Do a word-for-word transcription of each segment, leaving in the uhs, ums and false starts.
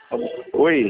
Oi,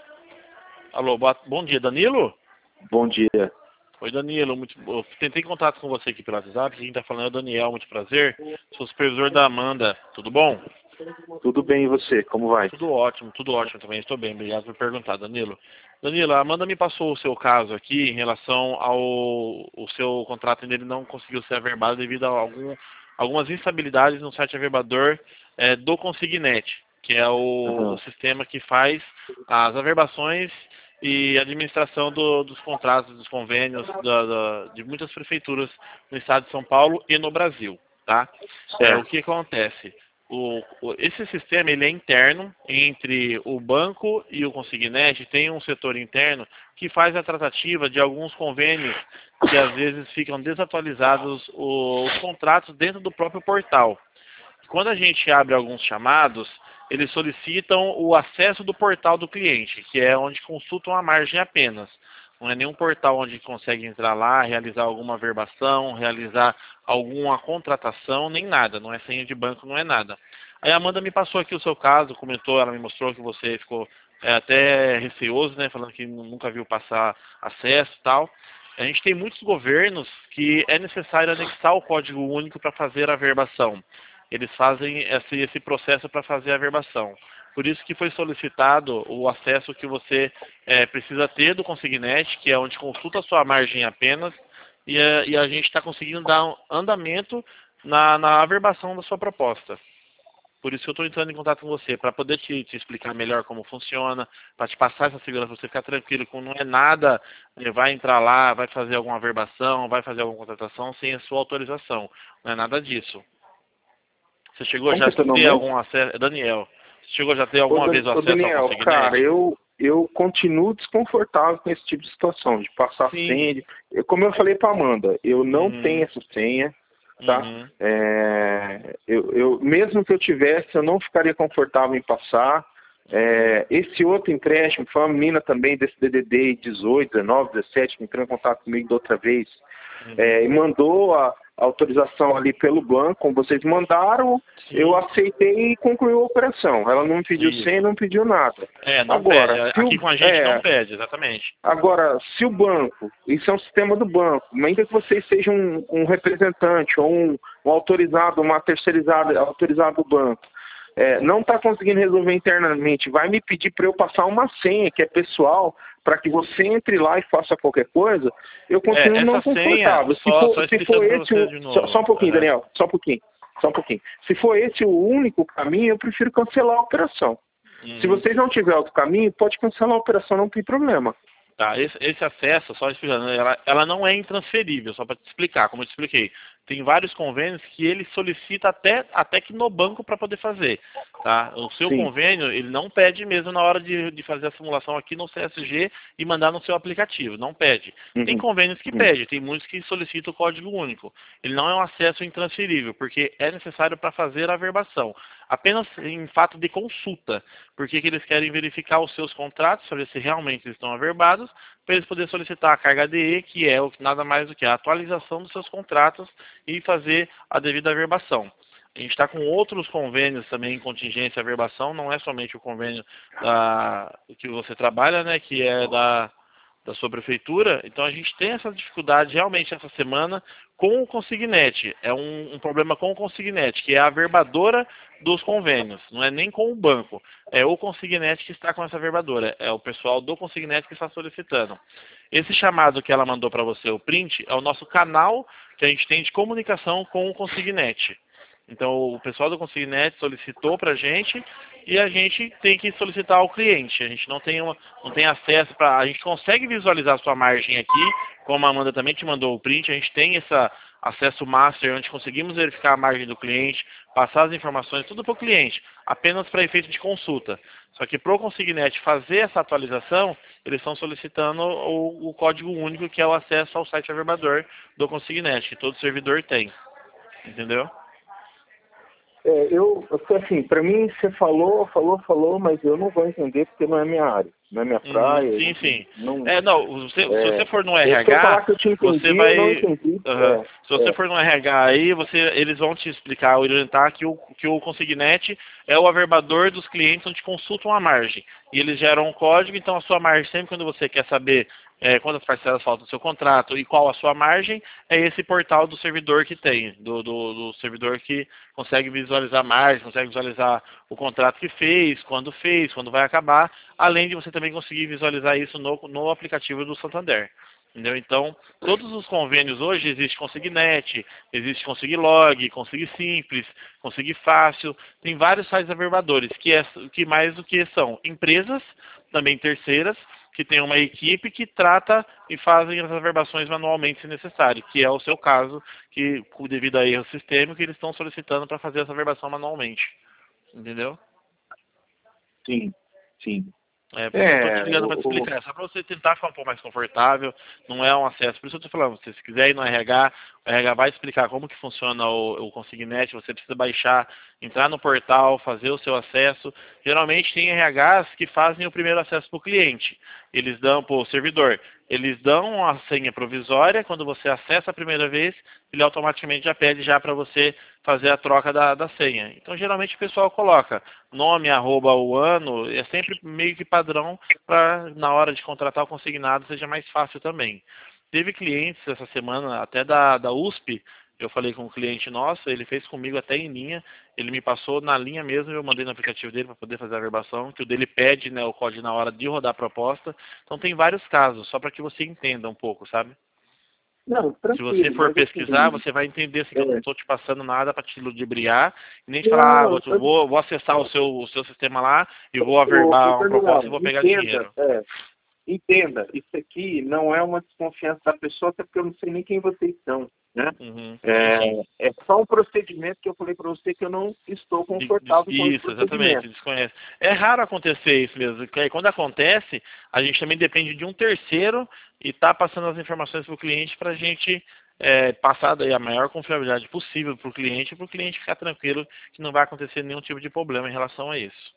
Alô, boa- bom dia, Danilo? bom dia. Oi, Danilo, muito, eu tentei contato com você aqui pelo WhatsApp, quem está falando é o Daniel, muito prazer. Sou supervisor da Amanda, tudo bom? Tudo bem e você? Como vai? Tudo ótimo, tudo ótimo também, estou bem, obrigado por perguntar, Danilo. Danilo, a Amanda me passou o seu caso aqui em relação ao o seu contrato dele não conseguiu ser averbado devido a algum, algumas instabilidades no site averbador eh, do Consignet, que é o, o Aham. sistema que faz as averbações e administração do- dos contratos, dos convênios da- da- de muitas prefeituras no estado de São Paulo e no Brasil, tá? É, o Certo. que acontece? O- o- esse sistema ele é interno entre o banco e o Consignet, tem um setor interno que faz a tratativa de alguns convênios que às vezes ficam desatualizados o- os contratos dentro do próprio portal. Quando a gente abre alguns chamados, eles solicitam o acesso do portal do cliente, que é onde consultam a margem apenas. Não é nenhum portal onde consegue entrar lá, realizar alguma verbação, realizar alguma contratação, nem nada. Não é senha de banco, não é nada. Aí a Amanda me passou aqui o seu caso, comentou, ela me mostrou que você ficou é, até receoso, né, falando que nunca viu passar acesso e tal. A gente tem muitos governos que é necessário anexar o código único para fazer a verbação. Eles fazem esse, esse processo para fazer a verbação. Por isso que foi solicitado o acesso que você é, precisa ter do Consignet, que é onde consulta a sua margem apenas, e a, e a gente está conseguindo dar um andamento na, na averbação da sua proposta. Por isso que eu estou entrando em contato com você, para poder te, te explicar melhor como funciona, para te passar essa segurança, pra você ficar tranquilo, que não é nada, eh, vai entrar lá, vai fazer alguma verbação, vai fazer alguma contratação sem a sua autorização. Não é nada disso. Você chegou Como já que a é seu nome ter mesmo? algum acesso, Daniel, você chegou já a ter Ô, alguma Dan- vez o ô, acesso ao Daniel, Consignet? cara, eu, eu continuo desconfortável com esse tipo de situação, de passar Sim. senha. de- eu- como eu falei pra Amanda, eu não tenho Uhum. essa senha, tá? Uhum. É, eu, eu- mesmo que eu tivesse, eu não ficaria confortável em passar. Uhum. É, esse outro empréstimo foi uma menina também desse D D D dezoito, dezenove, dezessete, que entrou em contato comigo da outra vez. É, Uhum. e mandou a, a autorização ali pelo banco, como vocês mandaram, eu Sim. aceitei e concluiu a operação. Ela não me pediu senha, Isso. não pediu nada. É, não pede. Agora, se Aqui o, com a gente não é, pede, exatamente. agora, se o banco, isso é um sistema do banco, mas ainda que vocês sejam um, um representante ou um, um autorizado, uma terceirizada autorizado do banco, é, não está conseguindo resolver internamente, vai me pedir para eu passar uma senha que é pessoal, para que você entre lá e faça qualquer coisa, eu continuo É, não essa senha, confortável. Se só, for, só se for explicando para esse você o. de Só, só um novo. pouquinho, Aham. Daniel, só um pouquinho. Só um pouquinho. Se for esse o único caminho, eu prefiro cancelar a operação. Se Uhum. vocês não tiverem outro caminho, pode cancelar a operação, não tem problema. Tá, esse, esse acesso, só explicando, ela, ela não é intransferível, só para te explicar, como eu te expliquei. Tem vários convênios que ele solicita até, até que no banco para poder fazer. Tá? O seu Sim. convênio, ele não pede mesmo na hora de, de fazer a simulação aqui no C S G e mandar no seu aplicativo, não pede. Tem Uhum. convênios que Uhum. pedem, tem muitos que solicitam o código único. Ele não é um acesso intransferível, porque é necessário para fazer a verbação. Apenas em fato de consulta, porque que eles querem verificar os seus contratos, saber se realmente eles estão averbados, para eles poderem solicitar a carga D E, que é o que nada mais do que a atualização dos seus contratos e fazer a devida averbação. A gente está com outros convênios também em contingência e averbação, não é somente o convênio da, que você trabalha, né, que é da, da sua prefeitura. Então a gente tem essa dificuldade realmente essa semana com o Consignet. É um, um problema com o Consignet, que é a verbadora dos convênios, não é nem com o banco. É o Consignet que está com essa verbadora, é o pessoal do Consignet que está solicitando. Esse chamado que ela mandou para você, o print, é o nosso canal que a gente tem de comunicação com o Consignet. Então o pessoal do Consignet solicitou para a gente e a gente tem que solicitar ao cliente. A gente não tem, uma, não tem acesso para. A gente consegue visualizar a sua margem aqui, como a Amanda também te mandou o print, a gente tem esse acesso master onde conseguimos verificar a margem do cliente, passar as informações, tudo para o cliente, apenas para efeito de consulta. Só que para o Consignet fazer essa atualização, eles estão solicitando o, o código único, que é o acesso ao site averbador do Consignet, que todo servidor tem. Entendeu? É, eu, assim, para mim, você falou, falou, falou, mas eu não vou entender porque não é minha área, não é minha praia. Uhum, sim, sim. Não, É, não, você, é, se você for no eu, se eu falar R H, que eu te entendi, você vai... eu não entendi. Uhum. É, Se você é, for no R H aí, você, eles vão te explicar, orientar que o, que o Consignet é o averbador dos clientes onde consultam a margem. E eles geram um código, então a sua margem, sempre quando você quer saber é, quantas parcelas faltam do seu contrato e qual a sua margem, é esse portal do servidor que tem, do, do, do servidor que consegue visualizar a margem, consegue visualizar o contrato que fez, quando fez, quando vai acabar, além de você também conseguir visualizar isso no, no aplicativo do Santander. Entendeu? Então, todos os convênios hoje, existe Consignet, existe Consiglog, Consig Simples, Consig Fácil, tem vários sites averbadores, que, é, que mais do que são empresas, também terceiras, que tem uma equipe que trata e fazem as averbações manualmente se necessário, que é o seu caso, que devido a erro sistêmico, eles estão solicitando para fazer essa averbação manualmente. Entendeu? sim, sim. É, por isso que eu tô te É, ligando para te o, explicar. É só para você tentar ficar um pouco mais confortável. Não é um acesso. Por isso eu tô falando, se você quiser ir no R H, o R H vai explicar como que funciona o, o Consignet. Você precisa baixar, entrar no portal, fazer o seu acesso. Geralmente tem R Hs que fazem o primeiro acesso para o cliente. Eles dão para o servidor. Eles dão a senha provisória. Quando você acessa a primeira vez, ele automaticamente já pede já para você fazer a troca da, da senha. Então, geralmente o pessoal coloca nome, arroba, o ano, é sempre meio que padrão para, na hora de contratar o consignado, seja mais fácil também. Teve clientes essa semana, até da, da U S P, eu falei com um cliente nosso, ele fez comigo até em linha, ele me passou na linha mesmo, eu mandei no aplicativo dele para poder fazer a verbação, que o dele pede, né, o código na hora de rodar a proposta. Então tem vários casos, só para que você entenda um pouco, sabe? não, Se você tranquilo, for mas pesquisar, assim, você vai entender assim, que eu não é, estou te passando nada para te ludibriar, e nem te falar, ah, não, vou, vou, vou acessar o seu, o seu sistema lá e vou o, o averbar uma proposta e Fernandão, vou pegar entenda, dinheiro. é, entenda, isso aqui não é uma desconfiança da pessoa, até porque eu não sei nem quem vocês são, né? Uhum, sim, sim. É, é só um procedimento que eu falei para você que eu não estou De- de- confortável com esse Isso, exatamente, procedimento. desconhece. É raro acontecer isso mesmo, porque aí quando acontece, a gente também depende de um terceiro e está passando as informações para o cliente para a gente é, passar daí a maior confiabilidade possível para o cliente, para o cliente ficar tranquilo que não vai acontecer nenhum tipo de problema em relação a isso.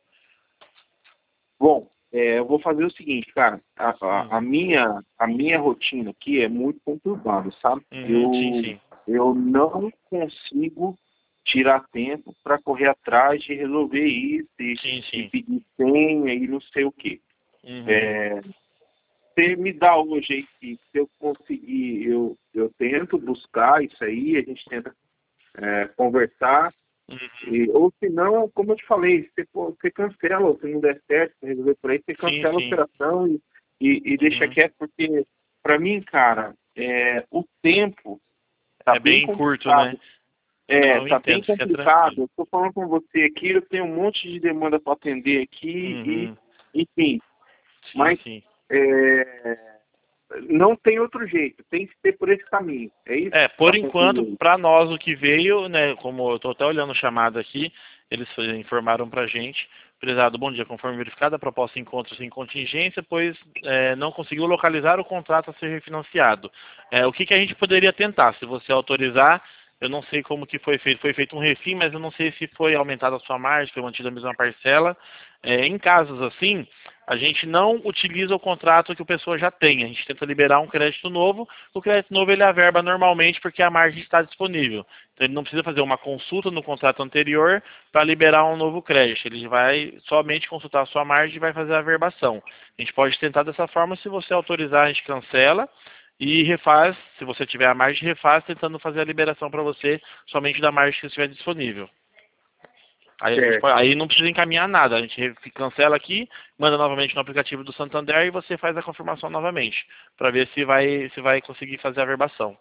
Bom, é, eu vou fazer o seguinte, cara, a, a, a Uhum, minha, a minha rotina aqui é muito conturbada, sabe? uhum, sim, Eu, sim. eu não consigo tirar tempo para correr atrás de resolver isso e, Sim, e sim. pedir senha e não sei o quê. Uhum, É, você me dá hoje aí, que se eu conseguir, eu, eu tento buscar isso aí, a gente tenta é, conversar. uhum. E, ou se não, como eu te falei, você, pô, você cancela, ou se não der certo, você resolver por aí, você Sim, cancela a sim. operação e, e, e deixa Uhum. quieto, porque para mim, cara, é, o tempo tá É bem bem curto, né? complicado. Não, É, eu tá bem entendo, fica complicado. tranquilo. Eu estou falando com você aqui, eu tenho um monte de demanda para atender aqui e, Uhum. enfim, Sim, mas sim. é, não tem outro jeito, tem que ser por esse caminho. É isso? É, por Para enquanto, concluir. para nós o que veio, né, como eu estou até olhando o chamado aqui, eles informaram para a gente, prezado, bom dia, conforme verificado, a proposta encontra-se em contingência, pois é, não conseguiu localizar o contrato a ser refinanciado. É, o que, que a gente poderia tentar? Se você autorizar, eu não sei como que foi feito. Foi feito um refim, mas eu não sei se foi aumentada a sua margem, foi mantida a mesma parcela. É, em casos assim, a gente não utiliza o contrato que o pessoa já tem. A gente tenta liberar um crédito novo. O crédito novo ele averba normalmente porque a margem está disponível. Então ele não precisa fazer uma consulta no contrato anterior para liberar um novo crédito. Ele vai somente consultar a sua margem e vai fazer a averbação. A gente pode tentar dessa forma. Se você autorizar, a gente cancela e refaz. Se você tiver a margem, refaz tentando fazer a liberação para você somente da margem que estiver disponível. Aí, a gente Certo. pode- aí não precisa encaminhar nada. A gente re- cancela aqui, manda novamente no aplicativo do Santander e você faz a confirmação novamente, para ver se vai, se vai conseguir fazer a verbação.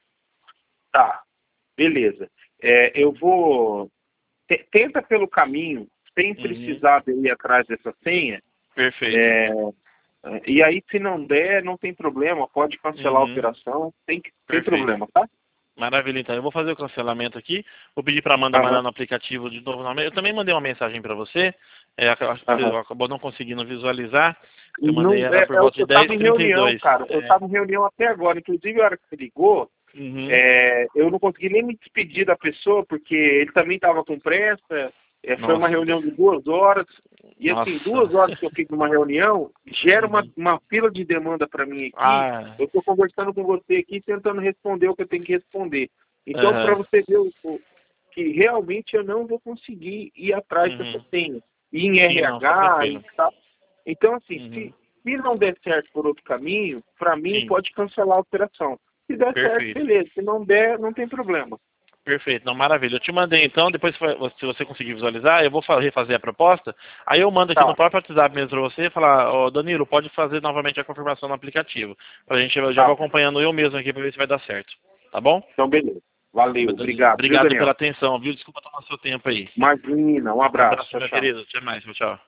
Tá, beleza. É, eu vou. te- Tenta pelo caminho, sem Uhum. precisar de ir atrás dessa senha. Perfeito. É, e aí, se não der, não tem problema, pode cancelar a Uhum. operação, tem, que- tem Perfeito. problema, tá? Maravilha, então. Eu vou fazer o cancelamento aqui. Vou pedir para a Amanda Aham, mandar no aplicativo de novo. Eu também mandei uma mensagem para você. É, ac- acho que você aham. acabou não conseguindo visualizar. Eu Não, mandei ela é, por é, volta de eu estava dez em e trinta e reunião, dois. cara. Eu É. estava em reunião até agora. Inclusive, a hora que você ligou, Uhum. É, eu não consegui nem me despedir da pessoa, porque ele também estava com pressa. É, foi uma reunião de duas horas. E assim, Nossa. duas horas que eu fiz numa reunião, gera uma, Uhum. uma fila de demanda para mim aqui. Ah. Eu estou conversando com você aqui, tentando responder o que eu tenho que responder. Então, Uhum. para você ver o, o, que realmente eu não vou conseguir ir atrás Uhum. dessa senha. Ir em Sim, não, tá R H e tranquilo. tal. Então, assim, Uhum. se, se não der certo por outro caminho, para mim, Sim. pode cancelar a operação. Se der certo, Perfeito. beleza. Se não der, não tem problema. Perfeito, não, maravilha. Eu te mandei então, depois se você conseguir visualizar, eu vou refazer a proposta, aí eu mando aqui Tá. no próprio WhatsApp mesmo para você e falar, ó, Danilo, pode fazer novamente a confirmação no aplicativo. Pra gente, eu já Tá. vou acompanhando eu mesmo aqui para ver se vai dar certo. Tá bom? Então, beleza. Valeu. Danilo, Obrigado, viu, obrigado Daniel? pela atenção, viu? Desculpa tomar seu tempo aí. Imagina. Um Um abraço. abraço, Tchau, meu tchau. querido. Até mais. Tchau, tchau.